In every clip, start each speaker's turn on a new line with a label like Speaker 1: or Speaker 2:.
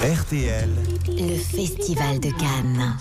Speaker 1: RTL,
Speaker 2: le Festival de Cannes.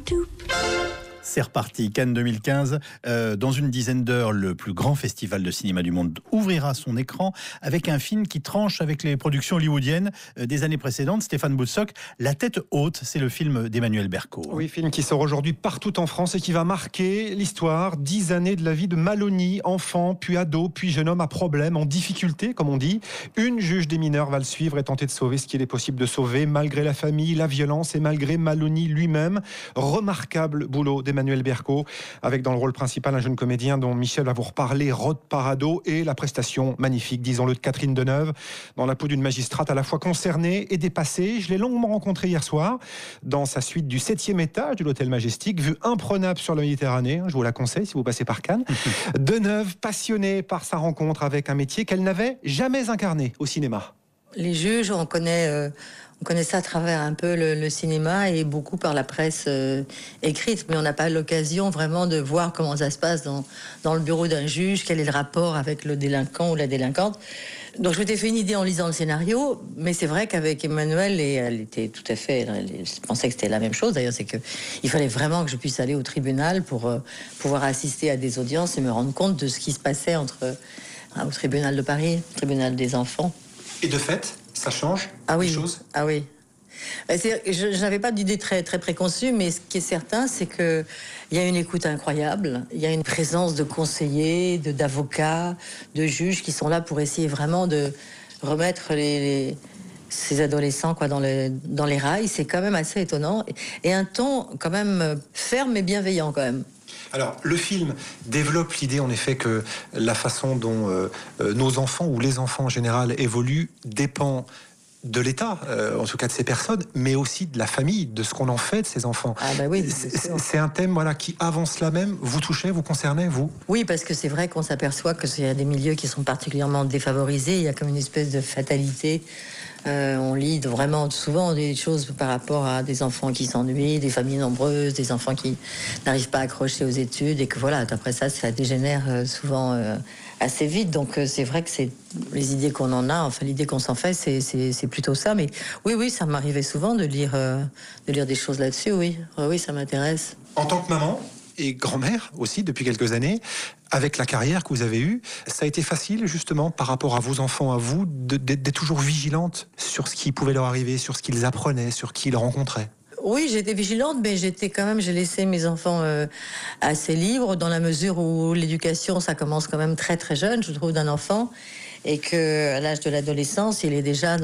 Speaker 3: C'est reparti, Cannes 2015. Dans une dizaine d'heures, le plus grand festival de cinéma du monde ouvrira son écran avec un film qui tranche avec les productions hollywoodiennes des années précédentes. Stéphane Boutsock, La tête haute, c'est le film d'Emmanuel Berco.
Speaker 4: Oui, film qui sort aujourd'hui partout en France et qui va marquer l'histoire. 10 années de la vie de Maloney, enfant, puis ado, puis jeune homme à problème, en difficulté, comme on dit. Une juge des mineurs va le suivre et tenter de sauver ce qu'il est possible de sauver, malgré la famille, la violence et malgré Maloney lui-même. Remarquable boulot d'Emmanuel Berco, avec dans le rôle principal un jeune comédien dont Michel va vous reparler, Rod Parado, et la prestation magnifique, disons-le, de Catherine Deneuve, dans la peau d'une magistrate à la fois concernée et dépassée. Je l'ai longuement rencontrée hier soir, dans sa suite du 7e étage de l'hôtel Majestic, vue imprenable sur la Méditerranée, je vous la conseille si vous passez par Cannes. Deneuve, passionnée par sa rencontre avec un métier qu'elle n'avait jamais incarné au cinéma.
Speaker 5: Les juges, on connaît ça à travers un peu le cinéma et beaucoup par la presse écrite, mais on n'a pas l'occasion vraiment de voir comment ça se passe dans le bureau d'un juge, quel est le rapport avec le délinquant ou la délinquante. Donc je m'étais fait une idée en lisant le scénario, mais c'est vrai qu'avec Emmanuel, et elle était tout à fait, je pensais que c'était la même chose d'ailleurs, c'est qu'il fallait vraiment que je puisse aller au tribunal pour pouvoir assister à des audiences et me rendre compte de ce qui se passait au tribunal de Paris, tribunal des enfants.
Speaker 4: Et de fait, ça change
Speaker 5: les
Speaker 4: choses.
Speaker 5: Ah oui. Je n'avais pas d'idée très, très préconçue, mais ce qui est certain, c'est qu'il y a une écoute incroyable. Il y a une présence de conseillers, d'avocats, de juges qui sont là pour essayer vraiment de remettre ces adolescents dans les rails. C'est quand même assez étonnant. Et un ton quand même ferme et bienveillant quand même.
Speaker 4: Alors, le film développe l'idée, en effet, que la façon dont nos enfants, ou les enfants en général, évoluent, dépend de l'État, en tout cas de ces personnes, mais aussi de la famille, de ce qu'on en fait de ces enfants.
Speaker 5: Ah bah oui,
Speaker 4: c'est un thème qui avance là même, vous touchez, vous concernez, vous ?
Speaker 5: Oui, parce que c'est vrai qu'on s'aperçoit qu'il y a des milieux qui sont particulièrement défavorisés, il y a comme une espèce de fatalité. On lit vraiment souvent des choses par rapport à des enfants qui s'ennuient, des familles nombreuses, des enfants qui n'arrivent pas à accrocher aux études, et que voilà, après ça dégénère souvent assez vite. Donc c'est vrai que c'est les idées qu'on en a, enfin l'idée qu'on s'en fait, c'est plutôt ça. Mais oui, ça m'arrivait souvent de lire des choses là-dessus. Oui, ça m'intéresse.
Speaker 4: En tant que maman et grand-mère aussi depuis quelques années, avec la carrière que vous avez eue, ça a été facile justement par rapport à vos enfants, à vous, d'être toujours vigilante sur ce qui pouvait leur arriver, sur ce qu'ils apprenaient, sur qui ils rencontraient.
Speaker 5: Oui, j'étais vigilante, mais j'ai laissé mes enfants assez libres, dans la mesure où l'éducation, ça commence quand même très très jeune, je trouve, d'un enfant, et que à l'âge de l'adolescence, il est déjà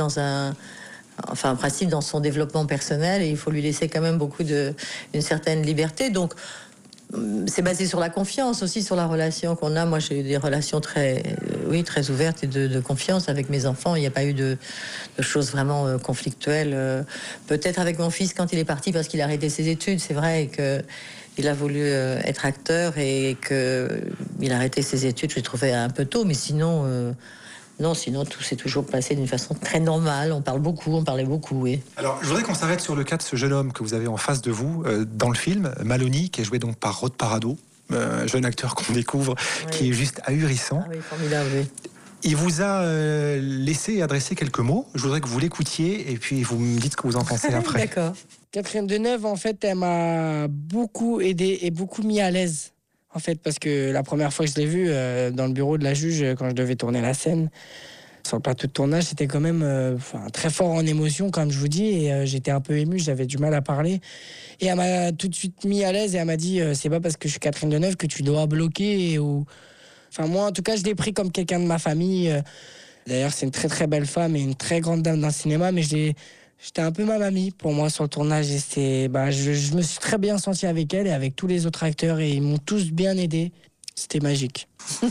Speaker 5: en principe dans son développement personnel, et il faut lui laisser quand même une certaine liberté. Donc c'est basé sur la confiance aussi, sur la relation qu'on a. Moi, j'ai eu des relations très ouvertes et de confiance avec mes enfants. Il n'y a pas eu de choses vraiment conflictuelles. Peut-être avec mon fils quand il est parti parce qu'il a arrêté ses études. C'est vrai qu'il a voulu être acteur et qu'il a arrêté ses études. Je l'ai trouvé un peu tôt, mais sinon... Non, sinon tout s'est toujours passé d'une façon très normale. On parlait beaucoup, oui.
Speaker 4: Alors, je voudrais qu'on s'arrête sur le cas de ce jeune homme que vous avez en face de vous dans le film, Maloney, qui est joué donc par Rod Parado, un jeune acteur qu'on découvre, qui est juste ahurissant.
Speaker 5: Ah oui, formidable, oui.
Speaker 4: Il vous a laissé adresser quelques mots. Je voudrais que vous l'écoutiez et puis vous me dites ce que vous en pensez après.
Speaker 5: D'accord.
Speaker 6: Catherine Deneuve, en fait, elle m'a beaucoup aidé et beaucoup mis à l'aise. En fait, parce que la première fois que je l'ai vu dans le bureau de la juge, quand je devais tourner la scène, sur le plateau de tournage, c'était quand même très fort en émotion, comme je vous dis, et j'étais un peu ému, j'avais du mal à parler. Et elle m'a tout de suite mis à l'aise et elle m'a dit c'est pas parce que je suis Catherine Deneuve que tu dois bloquer. Enfin, moi, en tout cas, je l'ai pris comme quelqu'un de ma famille. D'ailleurs, c'est une très très belle femme et une très grande dame d'un cinéma, mais j'étais un peu ma mamie pour moi sur le tournage. Et je me suis très bien senti avec elle et avec tous les autres acteurs et ils m'ont tous bien aidé. C'était magique.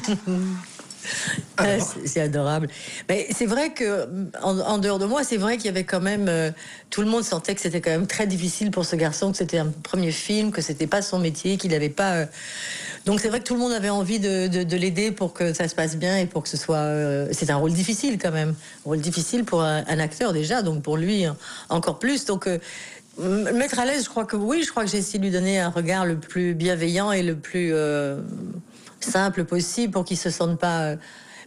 Speaker 5: C'est adorable. Mais c'est vrai que en dehors de moi, c'est vrai qu'il y avait quand même tout le monde sentait que c'était quand même très difficile pour ce garçon, que c'était un premier film, que c'était pas son métier, qu'il n'avait pas. Donc c'est vrai que tout le monde avait envie de l'aider pour que ça se passe bien et pour que ce soit. C'est un rôle difficile quand même, un rôle difficile pour un acteur déjà, donc pour lui encore plus. Donc mettre à l'aise, je crois que j'ai essayé de lui donner un regard le plus bienveillant et le plus simple possible pour qu'il se sente pas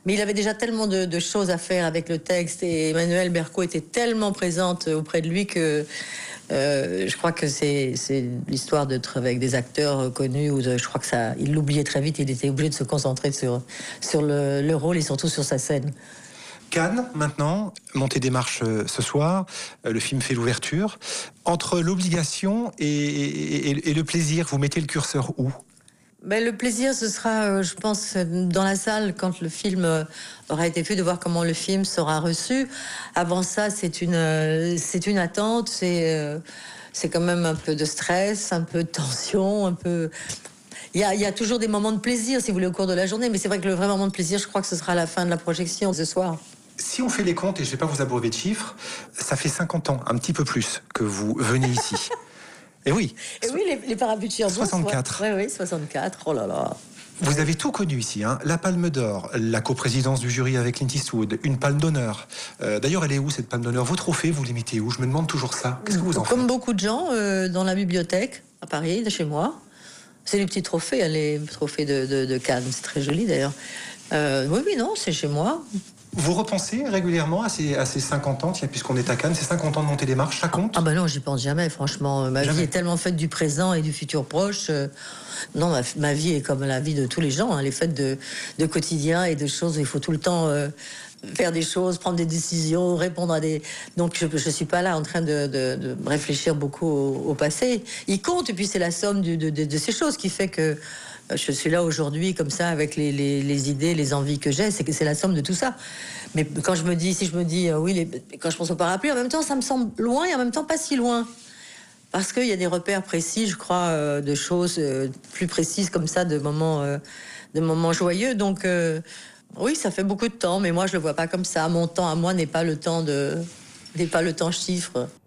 Speaker 5: Mais il avait déjà tellement de choses à faire avec le texte et Emmanuelle Berco était tellement présente auprès de lui que je crois que c'est l'histoire d'être avec des acteurs connus. Je crois que il l'oubliait très vite. Il était obligé de se concentrer sur le rôle et surtout sur sa scène.
Speaker 4: Cannes, maintenant, montée des marches ce soir, le film fait l'ouverture. Entre l'obligation et le plaisir, vous mettez le curseur où ?
Speaker 5: Ben, le plaisir, ce sera, je pense, dans la salle, quand le film aura été fait, de voir comment le film sera reçu. Avant ça, c'est une attente, c'est quand même un peu de stress, un peu de tension, un peu... Il y a toujours des moments de plaisir, si vous voulez, au cours de la journée, mais c'est vrai que le vrai moment de plaisir, je crois que ce sera à la fin de la projection ce soir.
Speaker 4: Si on fait les comptes, et je ne vais pas vous abreuver de chiffres, ça fait 50 ans, un petit peu plus, que vous venez ici. Et oui.
Speaker 5: Et oui, les parapluies de Cherbourg.
Speaker 4: 64.
Speaker 5: Oui, 64. Oh là là.
Speaker 4: Vous avez tout connu ici, hein. La Palme d'Or, la coprésidence du jury avec Clint Eastwood, une Palme d'Honneur. D'ailleurs, elle est où cette Palme d'Honneur ? Vos trophées, vous les mettez où ? Je me demande toujours ça. Qu'est-ce que vous en faites ?
Speaker 5: Comme beaucoup de gens, dans la bibliothèque, à Paris, de chez moi. C'est les petits trophées, les trophées de Cannes. C'est très joli d'ailleurs. Oui, non, c'est chez moi.
Speaker 4: Vous repensez régulièrement à ces 50 ans, tiens, puisqu'on est à Cannes, ces 50 ans de montée des marches, ça compte ?
Speaker 5: Ah ben non, j'y pense jamais, franchement. Ma vie est tellement faite du présent et du futur proche. Non, ma vie est comme la vie de tous les gens. Elle est faite de quotidien et de choses où il faut tout le temps faire des choses, prendre des décisions, répondre à des... Donc je suis pas là en train de réfléchir beaucoup au passé. Il compte, et puis c'est la somme de ces choses qui fait que je suis là aujourd'hui comme ça avec les idées, les envies que j'ai, c'est la somme de tout ça. Mais quand quand je pense au parapluie, en même temps ça me semble loin et en même temps pas si loin. Parce qu'il y a des repères précis, je crois, de choses plus précises comme ça, de moments joyeux. Donc oui, ça fait beaucoup de temps, mais moi je le vois pas comme ça. Mon temps à moi n'est pas le temps chiffre.